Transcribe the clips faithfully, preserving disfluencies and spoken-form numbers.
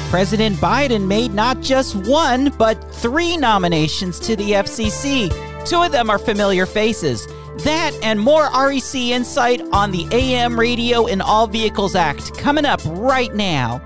President Biden made not just one, but three nominations to the F C C. Two of them are familiar faces. That and more R E C insight on the A M Radio in All Vehicles Act coming up right now.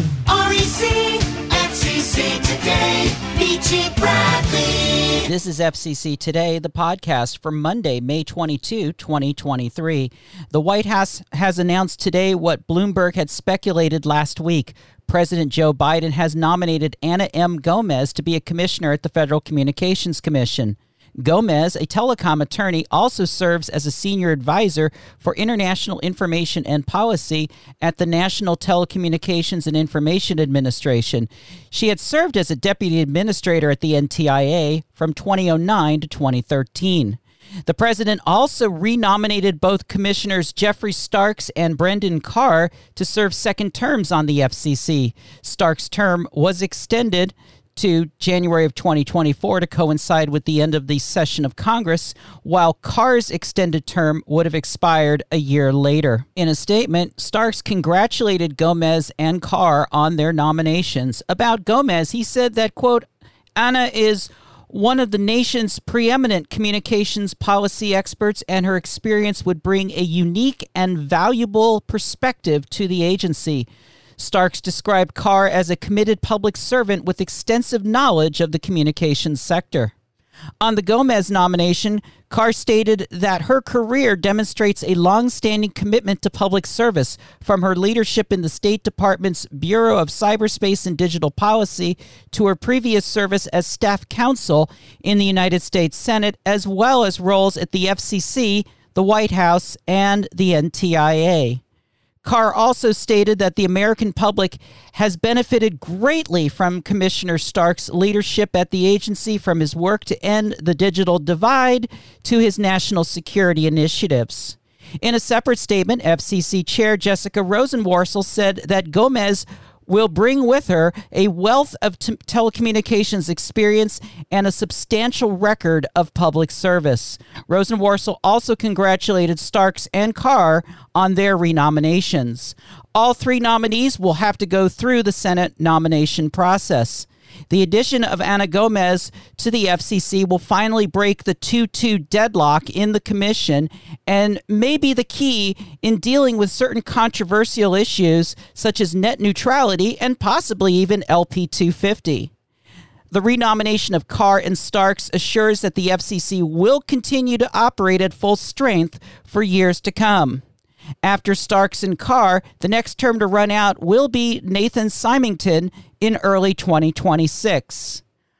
R E C, F C C Today, Peachy Bradley. This is F C C Today, the podcast for Monday, May twenty-second, twenty twenty-three. The White House has announced today what Bloomberg had speculated last week. President Joe Biden has nominated Ana M. Gomez to be a commissioner at the Federal Communications Commission. Gomez, a telecom attorney, also serves as a senior advisor for international information and policy at the National Telecommunications and Information Administration. She had served as a deputy administrator at the N T I A from twenty oh nine to twenty thirteen. The president also renominated both Commissioners Jeffrey Starks and Brendan Carr to serve second terms on the F C C. Starks' term was extended to January of twenty twenty-four to coincide with the end of the session of Congress, while Carr's extended term would have expired a year later. In a statement, Starks congratulated Gomez and Carr on their nominations. About Gomez, he said that, quote, Ana is one of the nation's preeminent communications policy experts, and her experience would bring a unique and valuable perspective to the agency. Starks described Carr as a committed public servant with extensive knowledge of the communications sector. On the Gomez nomination, Carr stated that her career demonstrates a long-standing commitment to public service, from her leadership in the State Department's Bureau of Cyberspace and Digital Policy to her previous service as staff counsel in the United States Senate, as well as roles at the F C C, the White House, and the N T I A. Carr also stated that the American public has benefited greatly from Commissioner Starks' leadership at the agency, from his work to end the digital divide to his national security initiatives. In a separate statement, F C C Chair Jessica Rosenworcel said that Gomez will bring with her a wealth of t- telecommunications experience and a substantial record of public service. Rosenworcel also congratulated Starks and Carr on their renominations. All three nominees will have to go through the Senate nomination process. The addition of Ana Gomez to the F C C will finally break the two two deadlock in the commission and may be the key in dealing with certain controversial issues such as net neutrality and possibly even L P two fifty. The renomination of Carr and Starks assures that the F C C will continue to operate at full strength for years to come. After Starks and Carr, the next term to run out will be Nathan Symington in early twenty twenty-six.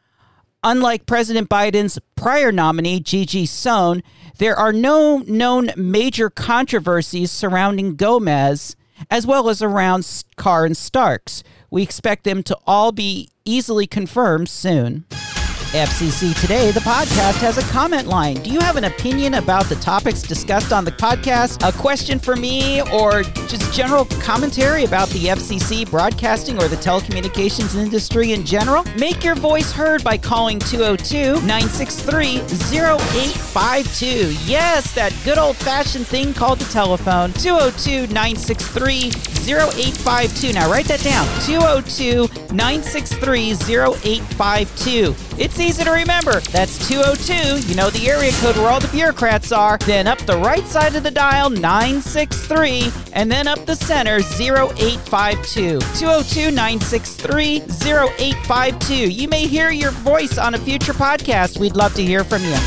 Unlike President Biden's prior nominee, Gigi Sohn, there are no known major controversies surrounding Gomez, as well as around Carr and Starks. We expect them to all be easily confirmed soon. F C C Today, the podcast, has a comment line. Do you have an opinion about the topics discussed on the podcast? A question for me, or just general commentary about the F C C, broadcasting, or the telecommunications industry in general? Make your voice heard by calling two oh two, nine six three, oh eight five two. Yes, that good old-fashioned thing called the telephone. two oh two, nine six three, oh eight five two. Now write that down. two oh two, nine six three, oh eight five two. It's easy to remember. That's two oh two, you know the area code where all the bureaucrats are. Then up the right side of the dial, nine six three, and then up the center, oh eight five two. two oh two, nine six three, oh eight five two. You may hear your voice on a future podcast. We'd love to hear from you.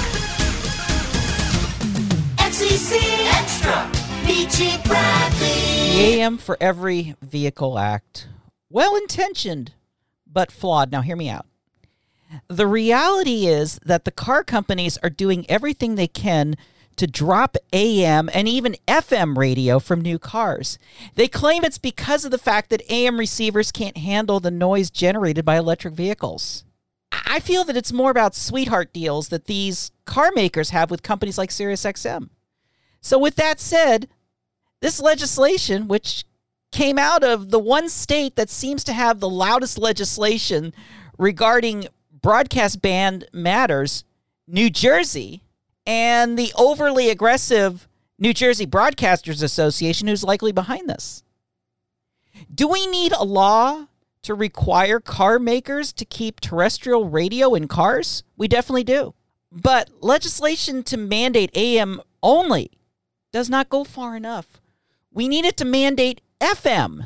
F C C Extra, Peachy Bradley. The A M for Every Vehicle Act. Well-intentioned, but flawed. Now hear me out. The reality is that the car companies are doing everything they can to drop A M and even F M radio from new cars. They claim it's because of the fact that A M receivers can't handle the noise generated by electric vehicles. I feel that it's more about sweetheart deals that these car makers have with companies like SiriusXM. So with that said, this legislation, which came out of the one state that seems to have the loudest legislation regarding broadcast band matters, New Jersey, and the overly aggressive New Jersey Broadcasters Association, who's likely behind this. Do we need a law to require car makers to keep terrestrial radio in cars? We definitely do. But legislation to mandate A M only does not go far enough. We need it to mandate F M.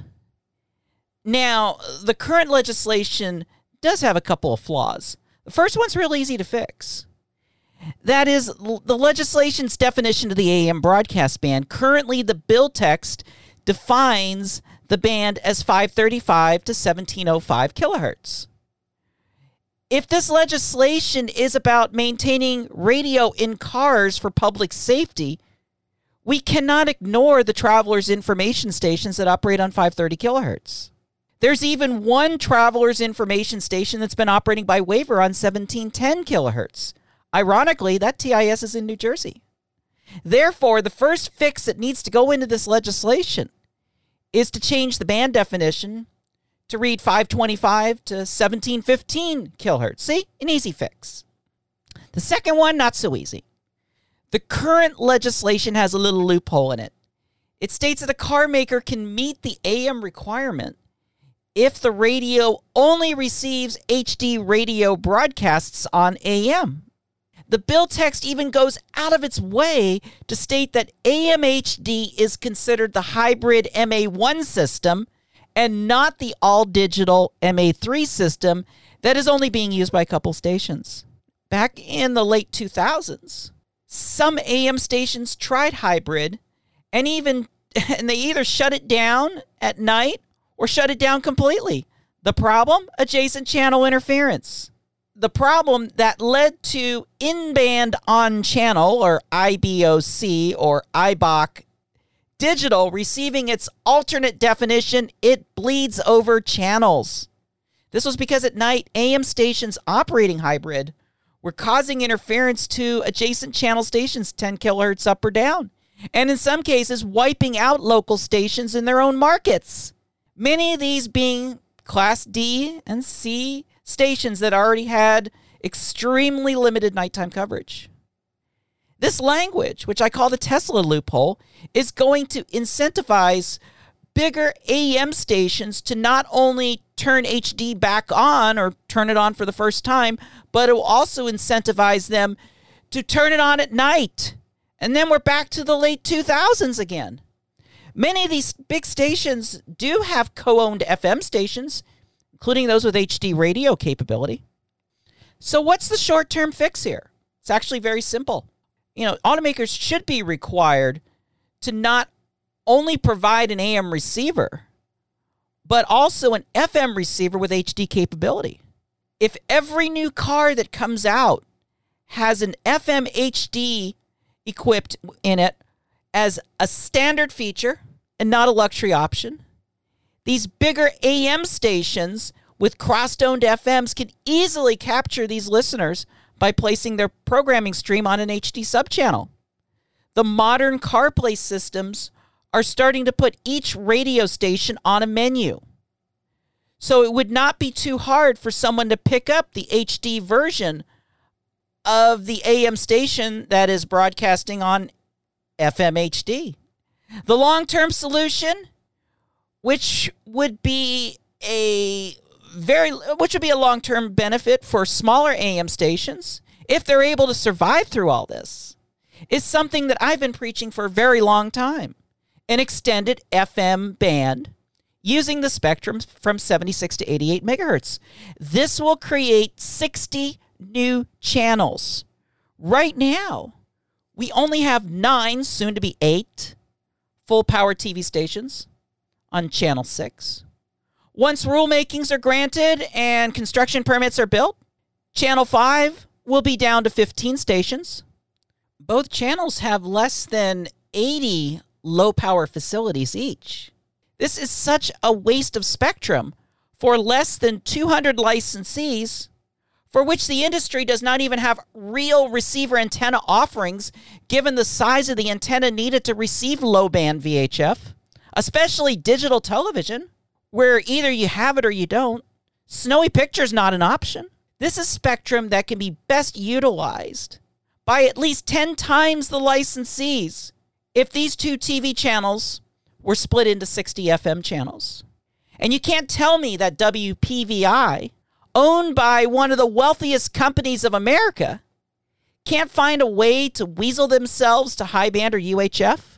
Now, the current legislation does have a couple of flaws. The first one's real easy to fix. That is the legislation's definition of the A M broadcast band. Currently, the bill text defines the band as five thirty-five to seventeen oh five kilohertz. If this legislation is about maintaining radio in cars for public safety, we cannot ignore the Travelers Information Stations that operate on five thirty kilohertz. There's even one Travelers Information Station that's been operating by waiver on seventeen ten kilohertz. Ironically, that T I S is in New Jersey. Therefore, the first fix that needs to go into this legislation is to change the band definition to read five twenty-five to seventeen fifteen kilohertz. See? An easy fix. The second one, not so easy. The current legislation has a little loophole in it. It states that a car maker can meet the A M requirement if the radio only receives H D radio broadcasts on A M. The bill text even goes out of its way to state that A M H D is considered the hybrid M A one system and not the all-digital M A three system that is only being used by a couple stations. Back in the late two thousands, some A M stations tried hybrid and even and they either shut it down at night or shut it down completely. The problem? Adjacent channel interference. The problem that led to in-band on-channel, or I B O C, or I B O C, digital receiving its alternate definition, it bleeds over channels. This was because at night, A M stations operating hybrid were causing interference to adjacent channel stations ten kilohertz up or down, and in some cases, wiping out local stations in their own markets. Many of these being Class D and C stations that already had extremely limited nighttime coverage. This language, which I call the Tesla loophole, is going to incentivize bigger A M stations to not only turn H D back on or turn it on for the first time, but it will also incentivize them to turn it on at night. And then we're back to the late two thousands again. Many of these big stations do have co-owned F M stations, including those with H D radio capability. So what's the short-term fix here? It's actually very simple. You know, automakers should be required to not only provide an A M receiver, but also an F M receiver with H D capability. If every new car that comes out has an F M H D equipped in it as a standard feature and not a luxury option, these bigger A M stations with cross-owned F Ms can easily capture these listeners by placing their programming stream on an H D subchannel. The modern CarPlay systems are starting to put each radio station on a menu. So it would not be too hard for someone to pick up the H D version of the A M station that is broadcasting on F M H D. The long-term solution, which would be a very, which would be a long-term benefit for smaller A M stations, if they're able to survive through all this, is something that I've been preaching for a very long time. An extended F M band using the spectrum from seventy-six to eighty-eight megahertz. This will create sixty new channels. Right now, we only have nine, soon to be eight, full power T V stations on channel six. Once rulemakings are granted and construction permits are built, channel five will be down to fifteen stations. Both channels have less than eighty low-power facilities each. This is such a waste of spectrum for less than two hundred licensees, for which the industry does not even have real receiver antenna offerings, given the size of the antenna needed to receive low-band V H F, especially digital television, where either you have it or you don't. Snowy picture's not an option. This is spectrum that can be best utilized by at least ten times the licensees if these two T V channels were split into sixty F M channels. And you can't tell me that W P V I, owned by one of the wealthiest companies of America, can't find a way to weasel themselves to high band or U H F?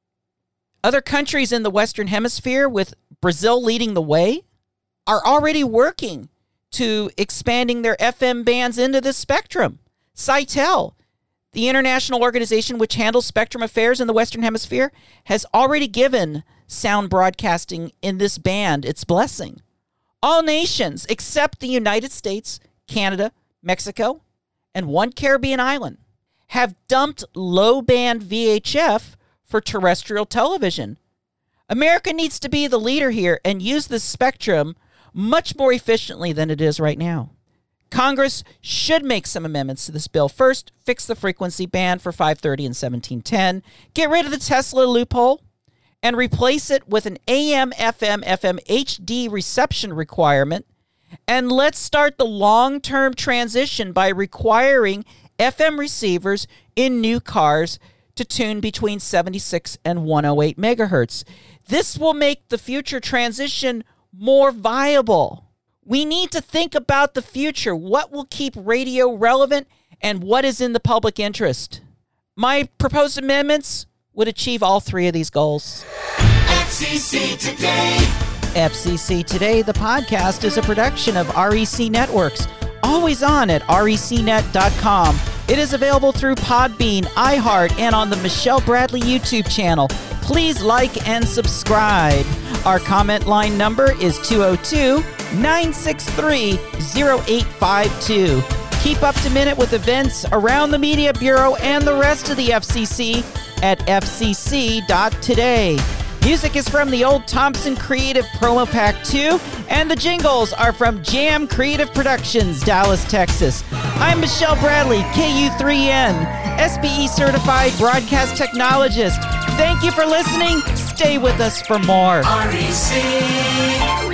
Other countries in the Western Hemisphere, with Brazil leading the way, are already working to expanding their F M bands into this spectrum. Sitel, the international organization which handles spectrum affairs in the Western Hemisphere, has already given sound broadcasting in this band its blessing. All nations except the United States, Canada, Mexico, and one Caribbean island have dumped low-band V H F for terrestrial television. America needs to be the leader here and use this spectrum much more efficiently than it is right now. Congress should make some amendments to this bill. First, fix the frequency band for five thirty and seventeen ten. Get rid of the Tesla loophole and replace it with an A M, F M, F M H D reception requirement. And let's start the long-term transition by requiring F M receivers in new cars to tune between seventy-six and one oh eight megahertz. This will make the future transition more viable. We need to think about the future, what will keep radio relevant, and what is in the public interest. My proposed amendments would achieve all three of these goals. F C C Today. F C C Today, the podcast, is a production of R E C Networks, always on at R E C net dot com. It is available through Podbean, iHeart, and on the Michelle Bradley YouTube channel. Please like and subscribe. Our comment line number is two oh two, nine six three, oh eight five two. Keep up to minute with events around the Media Bureau and the rest of the F C C at f c c dot today. Music is from the Old Thompson Creative Promo Pack two, and the jingles are from Jam Creative Productions, Dallas, Texas. I'm Michelle Bradley, K U three N, S B E certified broadcast technologist. Thank you for listening. Stay with us for more. R E C